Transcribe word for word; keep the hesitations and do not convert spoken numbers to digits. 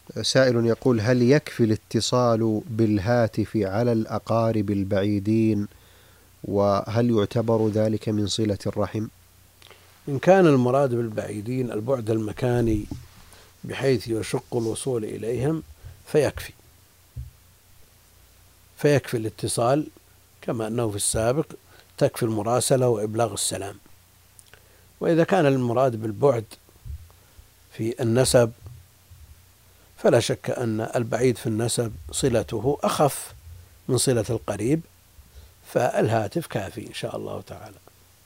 سائل يقول: هل يكفي الاتصال بالهاتف على الأقارب البعيدين؟ وهل يعتبر ذلك من صلة الرحم؟ إن كان المراد بالبعيدين البعد المكاني بحيث يشق الوصول إليهم فيكفي فيكفي الاتصال، كما أنه في السابق تكفي المراسلة وإبلاغ السلام. وإذا كان المراد بالبعد في النسب فلا شك أن البعيد في النسب صلته أخف من صلة القريب، فالهاتف كافي إن شاء الله تعالى.